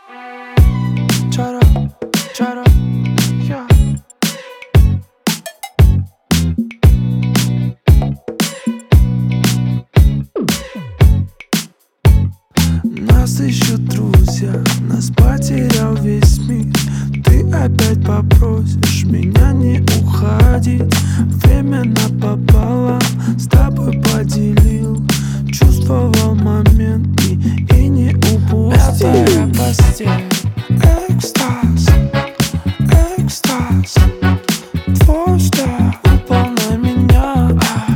Чара, чара, я. Нас ищут друзья, нас потерял весь мир. Ты опять попросишь меня не уходить. Время напополам с тобой поделил. Чувствовал момент и не упустил. Пятая постель. Экстаз, экстаз. Твой взгляд упал на меня.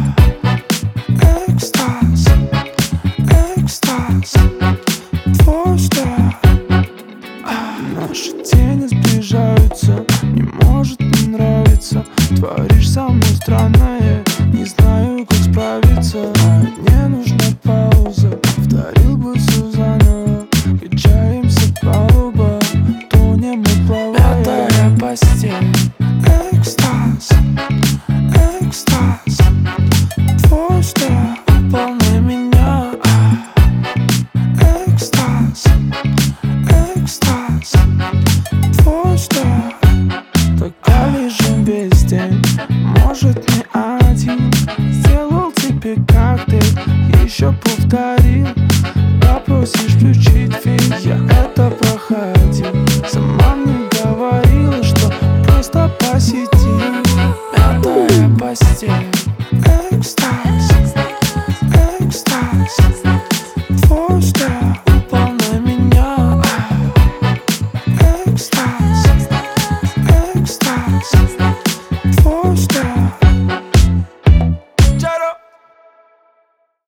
Экстаз, экстаз. Твой взгляд. Наши тени сближаются, не может не нравиться. Творишь со мной странное, не знаю, как справиться. Мне нужна пауза, повторил бы все заново. Качаемся палуба, тонем мы плавая. Пятая постель. Экстаз, экстаз. Твой взгляд упал на меня. Экстаз, экстаз. Твой взгляд. Тогда лежим весь день, может не один. Сделал тебе коктейль, еще повторил. Попросишь включить фильм, я это проходил. Сама мне говорила, что просто посиди. Пятая постель. Экстаз, экстаз. Твой взгляд.